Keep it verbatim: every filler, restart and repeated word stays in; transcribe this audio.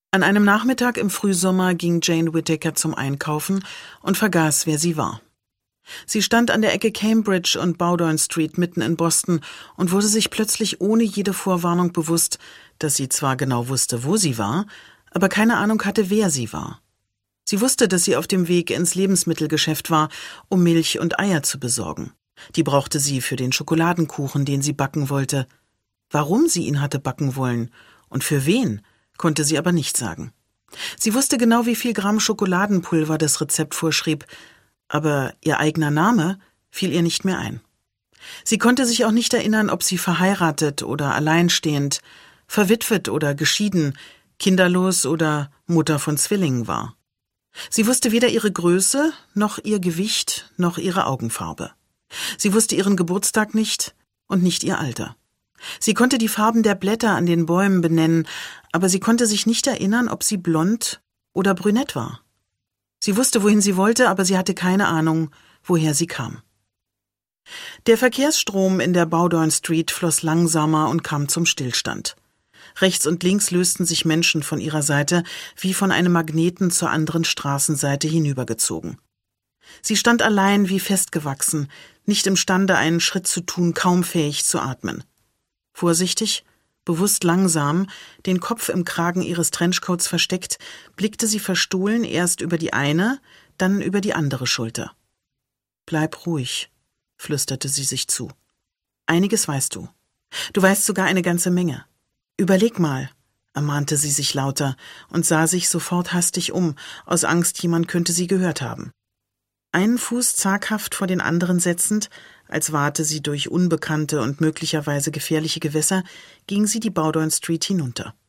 An einem Nachmittag im Frühsommer ging Jane Whittaker zum Einkaufen und vergaß, wer sie war. Sie stand an der Ecke Cambridge und Bowdoin Street mitten in Boston und wurde sich plötzlich ohne jede Vorwarnung bewusst, dass sie zwar genau wusste, wo sie war, aber keine Ahnung hatte, wer sie war. Sie wusste, dass sie auf dem Weg ins Lebensmittelgeschäft war, um Milch und Eier zu besorgen. Die brauchte sie für den Schokoladenkuchen, den sie backen wollte. Warum sie ihn hatte backen wollen und für wen, konnte sie aber nicht sagen. Sie wusste genau, wie viel Gramm Schokoladenpulver das Rezept vorschrieb, aber ihr eigener Name fiel ihr nicht mehr ein. Sie konnte sich auch nicht erinnern, ob sie verheiratet oder alleinstehend, verwitwet oder geschieden, kinderlos oder Mutter von Zwillingen war. Sie wusste weder ihre Größe, noch ihr Gewicht, noch ihre Augenfarbe. Sie wusste ihren Geburtstag nicht und nicht ihr Alter. Sie konnte die Farben der Blätter an den Bäumen benennen, aber sie konnte sich nicht erinnern, ob sie blond oder brünett war. Sie wusste, wohin sie wollte, aber sie hatte keine Ahnung, woher sie kam. Der Verkehrsstrom in der Bowdoin Street floss langsamer und kam zum Stillstand. Rechts und links lösten sich Menschen von ihrer Seite, wie von einem Magneten zur anderen Straßenseite hinübergezogen. Sie stand allein wie festgewachsen, nicht imstande, einen Schritt zu tun, kaum fähig zu atmen. Vorsichtig, bewusst langsam, den Kopf im Kragen ihres Trenchcoats versteckt, blickte sie verstohlen erst über die eine, dann über die andere Schulter. »Bleib ruhig«, flüsterte sie sich zu. »Einiges weißt du. Du weißt sogar eine ganze Menge. Überleg mal«, ermahnte sie sich lauter und sah sich sofort hastig um, aus Angst, jemand könnte sie gehört haben. Einen Fuß zaghaft vor den anderen setzend, als warte sie durch unbekannte und möglicherweise gefährliche Gewässer, ging sie die Bowdoin Street hinunter.